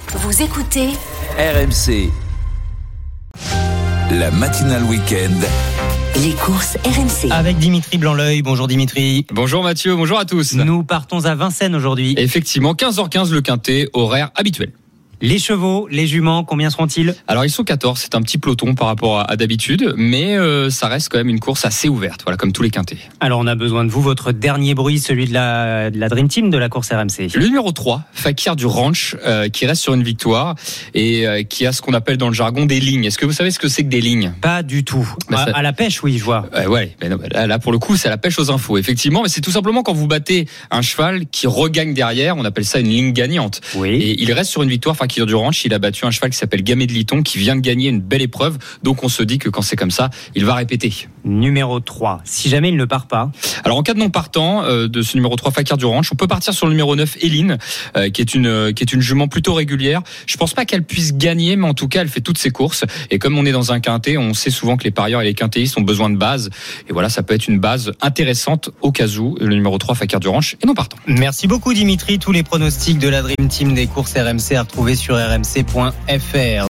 Vous écoutez RMC. La matinale week-end. les courses RMC. Avec Dimitri Blanc-L'Oeil. Bonjour Dimitri. Bonjour Mathieu, bonjour à tous. Nous partons à Vincennes aujourd'hui. Effectivement, 15h15 le quintet, horaire habituel. Les chevaux, les juments, combien seront-ils ? Alors ils sont 14, c'est un petit peloton par rapport à d'habitude, mais ça reste quand même une course assez ouverte, voilà, comme tous les quintets. Alors on a besoin de vous, votre dernier bruit, celui de la Dream Team de la course RMC. Le numéro 3, Fakir du Ranch, qui reste sur une victoire et qui a ce qu'on appelle dans le jargon des lignes. Est-ce que vous savez ce que c'est que des lignes ? Pas du tout. À la pêche, oui, je vois. Ouais, mais non, là pour le coup c'est à la pêche aux infos, effectivement, mais c'est tout simplement quand vous battez un cheval qui regagne derrière, on appelle ça une ligne gagnante. Oui. Et il reste sur une victoire, Fakir du Ranch, il a battu un cheval qui s'appelle Gamay de Liton, qui vient de gagner une belle épreuve, donc on se dit que quand c'est comme ça, il va répéter. Numéro 3, si jamais il ne part pas. Alors en cas de non partant de ce numéro 3 Fakir du Ranch, on peut partir sur le numéro 9 Eline, qui est une jument plutôt régulière. Je pense pas qu'elle puisse gagner, mais en tout cas elle fait toutes ses courses, et comme on est dans un quintet, on sait souvent que les parieurs et les quintéistes ont besoin de base, et voilà, ça peut être une base intéressante au cas où le numéro 3 Fakir du Ranch est non partant. Merci beaucoup Dimitri, tous les pronostics de la Dream Team des courses RMC à retrouver sur rmc.fr.